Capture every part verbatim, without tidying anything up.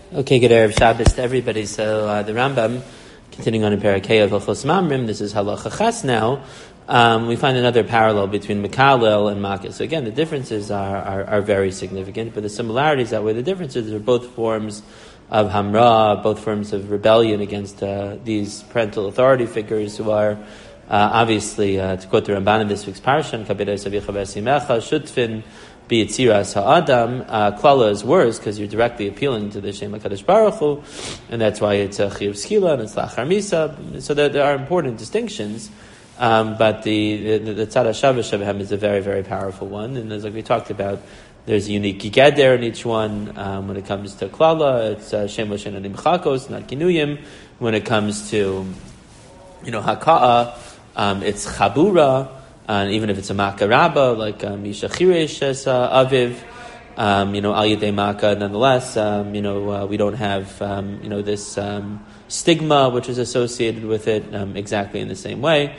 Okay, good Erev Shabbos to everybody. So uh, the Rambam, continuing on in Parakeh of Hilchos Mamrim, this is Halacha Ches now. Um, we find another parallel between Mekalel and Makah. So again, the differences are, are, are very significant, but the similarities that way, the differences are both forms of Hamra, both forms of rebellion against uh, these parental authority figures who are uh, obviously, uh, to quote the Ramban in this week's Parshan, Kabedei Savicha V'Esimecha, Shutfin, be it Tziras Ha'adam, uh, Klala is worse because you're directly appealing to the Shem HaKadosh Baruch Hu, and that's why it's a Chiyuv Skila and it's Lachar Misa. So there, there are important distinctions, um, but the the, the Tzad HaShavah Shebehem is a very, very powerful one, and as like we talked about, there's a unique Geder in each one. Um, when it comes to Klala, it's uh, Shem Moshe Nadim Chakos, not Ginuyim. When it comes to, you know, Haka'a, um, it's Chabura. Uh, and even if it's a Makkah Rabbah, like Misha Chiresh as uh, Aviv, um, you know, Al Yedei Makkah, nonetheless, um, you know, uh, we don't have, um, you know, this um, stigma which is associated with it um, exactly in the same way,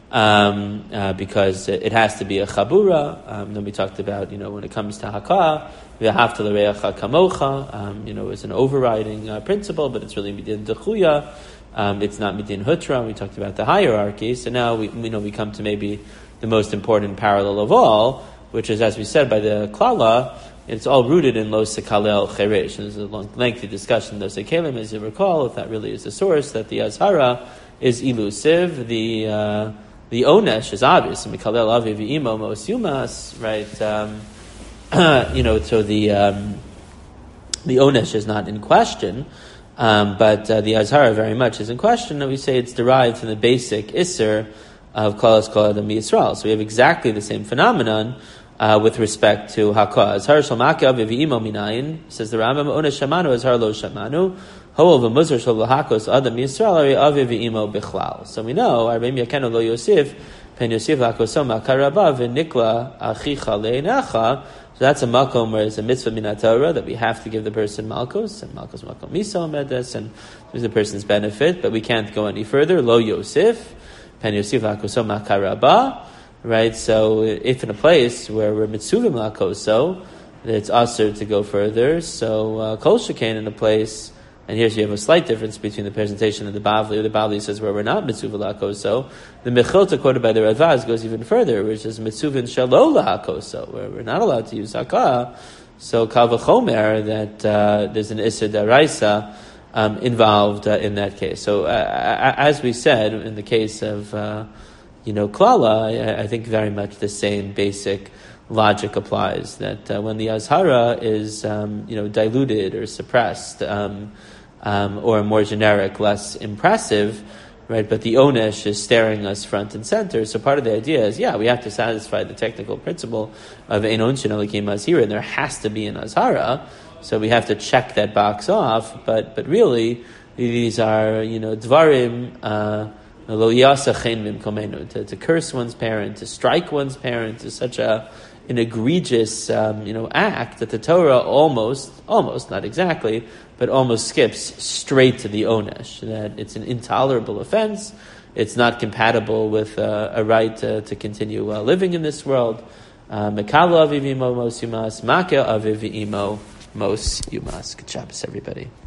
um, uh, because it, it has to be a Chabura. Um, then we talked about, you know, when it comes to Hakah, V'ahavta l'reacha kamocha, um, you know, it's an overriding uh, principle, but it's really Midin Dechuya. Um, it's not Midin Hutra. We talked about the hierarchy. So now we, you know, we come to maybe the most important parallel of all, which is, as we said, by the Klala, it's all rooted in Lo Sekalel Cheresh. There's a long, lengthy discussion, Lo Sekalim, as you recall, if that really is the source, that the Azhara is elusive, the uh, the Onesh is obvious, Mikalel Aviv Imo Mos Yumas, right? Um, you know, so the um, the Onesh is not in question, um, but uh, the Azhara very much is in question, and we say it's derived from the basic Isser of Klalas Kol Adam Yisrael. So we have exactly the same phenomenon uh, with respect to Hakah. Azhar Shal Makah Aviv Imo Minayin, says the Rambam, Onesh Shamanu Azhar Lo Shamanu, Ho V'Muzar Shal Hakos Adam Yisrael Ari Aviv Imo Bichlal. So we know, Arbem Yakenu Lo Yosef, Pen Yosef Hakosom Akarabah V'Nikla Achicha Le'enecha. So that's a makom where it's a mitzvah min Torah that we have to give the person malkos, and malkos makom miso medes, and there's the person's benefit, but we can't go any further. Lo Yosef. Right, so if in a place where we're mitzuvim lakoso, it's usher to go further. So uh, kol shekain in a place, and here you have a slight difference between the presentation of the Bavli. The Bavli says where we're not mitzuvim lakoso. The Mechilta quoted by the Radvaz goes even further, which is mitzuvim shalo lakoso, where we're not allowed to use hakah. So kal v'chomer that uh, there's an issur daraisa Um, involved uh, in that case. So, uh, as we said, in the case of, uh, you know, Klala, I, I think very much the same basic logic applies, that uh, when the Azhara is, um, you know, diluted or suppressed, um, um, or more generic, less impressive, right, but the Onesh is staring us front and center, so part of the idea is, yeah, we have to satisfy the technical principle of Ein Onshin Elikim Azhira, and there has to be an Azhara. So we have to check that box off, but but really these are, you know, dvarim lo yasachen mimkomenu, to to curse one's parent, to strike one's parent is such a an egregious um, you know act that the Torah almost almost not exactly but almost skips straight to the onesh, that it's an intolerable offense, it's not compatible with uh, a right to, to continue uh, living in this world. Mekala aviv imo mos yumas, makeh aviv imo Mos Yumas. Good Shabbos, everybody.